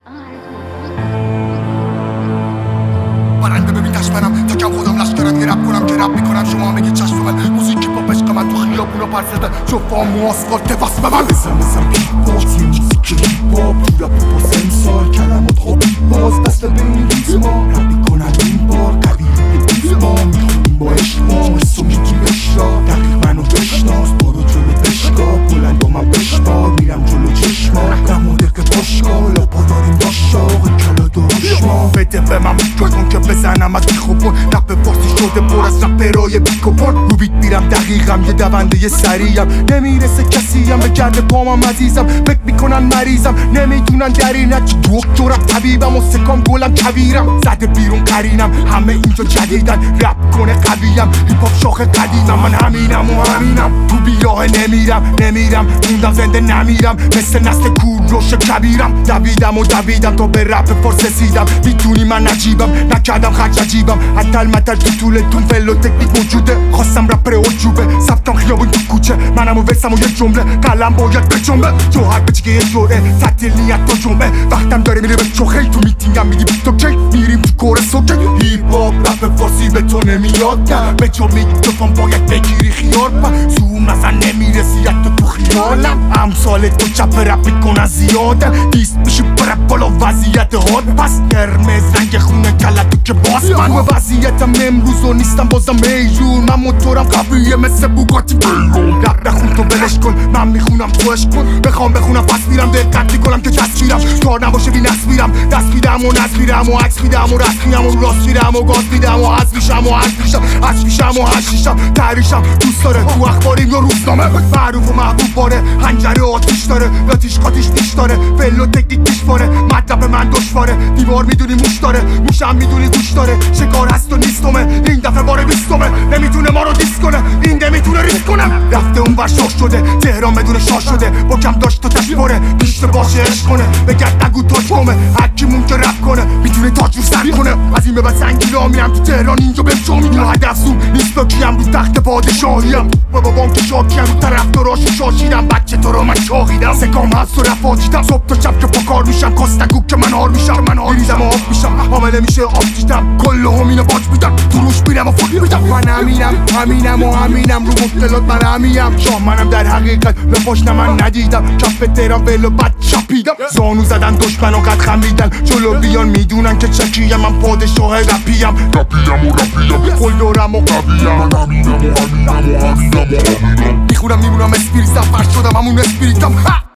برنده ببین دشمنم تا کم خودم لشکرم یه رپ کنم که رپ میکنم شما میگی چشم من موسیقی پاپ عشق من تو خیابونا پرسده جفام و آسفالت بس به من بزن بیت باکس یه موسیقی هیپ هاپ تو رپ با سنسار کلمات ها بیت باز دست بین ریتما رپ میکنم این بار قوی ریتما میخونیم با عشق ما حس و میگیم اشرا دقیق منو بشناس برو جلو بشگاه بلند با من بشمار میرم جلو چشما نمادق باشگاه لاپا داریم داشاق کلا درشما بده به من میکروفون که بزنم از میخوبون رپ فارسی شده پر از رپرای بیکوپون رو بیت میرم دقیقم یه دونده سریعم نمیرسه کسیم به گرد پامم عزیزم فکر میکنن مریضم نمیدونن در اینه که دکترم طبیبم و سکام گلم کویرم زده بیرون قرینم همه اینجا جدیدن رپ کنه قویم هیپ هاپ شاخ قدیمم من همینم و همینم تو بیراه نمیرم موندم زنده نمیرم مثل نسل کوروش کبیرم دویدم تا به رپ فارس رسیدم میدونی من عجیبم نکردم خرج عجیبم حتی المتر تو طولتون فل و تکنیک موجوده خواستم رپر عجوبه ثبتم خیابون تو کوچه منم و ورسم و یه جمله قلم باید بجنبه جوهر بچگه یه جوره تعطیل نیت تا جمعه وقتم داره میره به چخه تو میتینگم میگی بیت اوکی میریم تو کور سوکه هیپ هاپ رپ فارسی به تو نمیاد به جا میکروفون باید بگیری خیار زوم اصلا نمیرسی حتی تو خیالم امثال تو چپ رپ میکنن زیادن دیست میشی برپ بالا وضعیت هاد پس قرمز رنگ خونه کلتو که باز من و وضعیتم امروز و نیستم بازم میجون من موتورم قویه مثل بوگاتی بیرون رپ نخون تو بلش کن من میخونم تو عشق کن بخوام بخونم پس میرم دقت میکنم که کس میرم کار نباشه بی نصف میرم دست میدم و نصف میرم و عکس میدم و رست میدم و راست میدم و گاز میدم و حذف میشم و حذف میشم و هشیشم تحریشم دوست داره تو اخباریم یا روزنامه معروف و محبوب باره هنجره آتیش داره لاتیش قاتیش دیش داره فل و تکنیک دیش باره مطلب من دشواره دیوار میدونی موش داره موشم میدونی گوش داره شکار هست و نیستمه این دفعه بار 20مه نمیتونه ما رو دیس کنه این نمیتونه ریس کنه رفته اون ور شاش شده تهران بدون شاش شده با کم داشت و تشواره بیشتر باشه عشق کنه بگرد نگو تاج کنه هرکیمون که رپ کنه میتونه تاج رو سر کنه از این به بعد سنگی را میرم تو تهران اینجا بهم شو میگه هدف زوم نیست بکیم رو تخت پادشاهیم و با بانک شاکیم رو طرف داراشو شاشیدم بچه تو رو من شاقیدم سکام هست و رفاجیدم صبح تا شب که پا کار میشم کاستگو که من هار میشم میریزم و آب میشم حامله میشه آب دیدم کل همینو باج میدم تو روش میرم و فوت میدم من همینم رو مشکلات من همیم شاه منم در حقیقت لپاش نه من ندیدم کف تهران ولو بد چپیدم زانو زدن دشمن و قد خمیدن جلو بیان میدونن که چکیم من پادشاه رپیم قول دارم و قویم میخونم میمونم اسپریتم فرش شدم همون اسپریتم